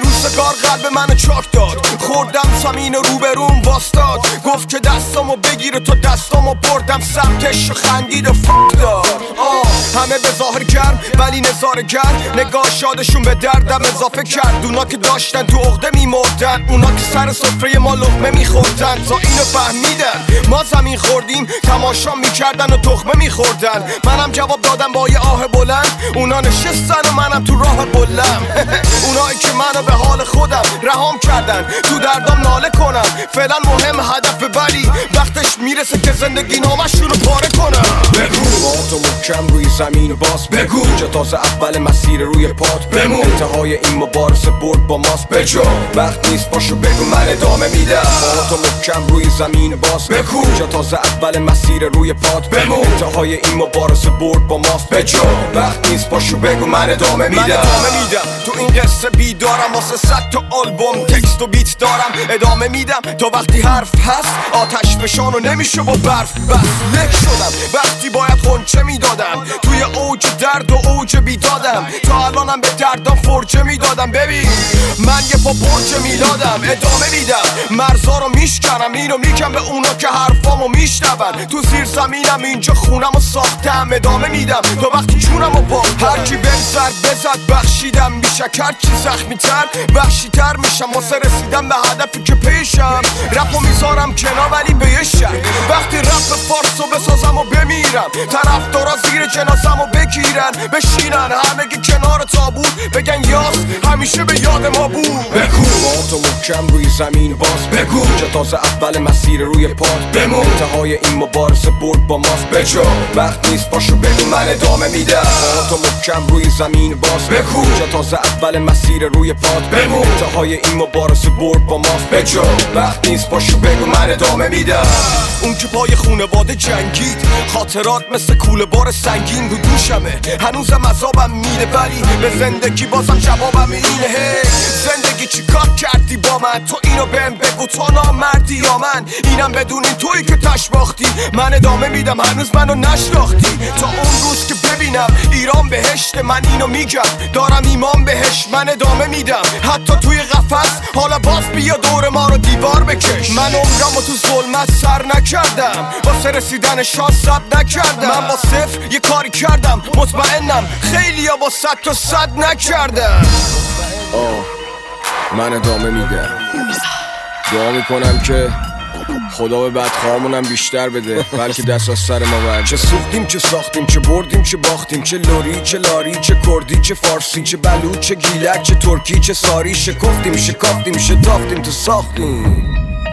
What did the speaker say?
روزگار قلب منو چاک داد، خوردم زمین روبروم واستاد، گفت که دستامو بگیره تا دستامو بردم سمتش و خندید و فک داد. همه به ظاهر گرم ولی نظاره گر، نگاه شادشون به دردم اضافه کرد. اونا که داشتن تو عقده میمردن، اونا که سر سفره ما لقمه میخوردن، تا اینو فهمیدن ما زمین خوردیم تماشا میکردن و تخمه میخوردن. منم جواب دادم با یه آه بلند، اونا نشستن و منم تو راه بلم. اونایی که منو به حال خودم رهام کردن، تو دردام ناله کنم فعلا مهم هدف، ولی وقتش میرسه که زندگی نامشون رو پاره کنم. بگو تو محکم روی زمین باز، بگو اینجا تازه اول مسیر روی پات بمون، انتهای این مبارزه برد با ماست بجا، وقت نیست باشو بگو من ادامه میدم. تو محکم روی زمین باز، بگو اینجا تازه اول مسیر روی پات بمون، انتهای این مبارزه برد با ماست بجا، وقت نیست باشو بگو من ادامه میدم. تو این قصه بیدارم، واسه 100 تا آلبوم تکست و بیت دارم، ادامه میدم تا وقتی حرف هست آتش فشانو نمیشه با برف. بس لک شدم وقتی باید خونچه میدادم، توی اوج درد و اوج بیدادم، تا الانم به دردم فرجه میدادم. ببین من یه پا برج میلادم، ادامه میدم مرزا رو میشکنم، اینو میگم به اونا که حرفامو میشنون. تو زیر زمینم اینجا خونمو ساختم، ادامه میدم تا وقتی جونمو باختم. هرکی بهم سر بزد بخشیدم، بیشک چی زخمی تر وحشی تر میشم، واسه رسیدم به هدفی که پیشم. رپو میذارم کنار ولی به یه شک، وقتی رپ فارسو بسازم و بمیرم، طرفدارا زیر جنازمو بگیرن بشینن همگی کنار تابوت، بگن یاس همیشه به یاد ما بود. بگو تو محکم روی زمین باز، بگو اینجا تازه اول مسیر روی پات بمون، انتهای این مبارزه برد با ماست بجا، وقت نیست باشو بگو من ادامه میدم. تو محکم روی زمین باز، بگو اینجا تازه اول مسیر روی پات بمون، انتهای این مبارزه برد با ماست بجا، وقت نیست باشو بگو من ادامه میدم. اون که پای خونواده جنگید، خاطرات مثل کوله بار سنگین رو دوشمه، هنوزم عذابم میره ولی به زندگی بازم جوابم اینه. زندگی چی کار کردی با من؟ تو اینو بهم بگو، تو نامردی یا من؟ اینم بدونین تویی که تش باختی، من ادامه میدم هنوز منو نشناختی. تا اون روز که ببینم ایران بهشت، من اینو میگم دارم ایمان بهش، من ادامه میدم حتی توی قفس. حالا باز بیا دور ما رو دیوار بکش، من عمرمو تو ظلمت سر نکردم، واسه رسیدن شانس ثبت نکردم. من با صفر یه کاری کردم، مطمئنم خیلیا با 100 تا 100 نکردم. من ادامه میدم، دعا میکنم که خدا به بدخواهمونم بیشتر بده، بلکه دست از سر ما برد. چه سوختیم چه ساختیم، چه بردیم چه باختیم، چه لوری چه لاری، چه کردی چه فارسی، چه بلوچ چه گیلک، چه ترکی چه ساری، شکفتیم شکافتیم شتافتیم تا ساختیم.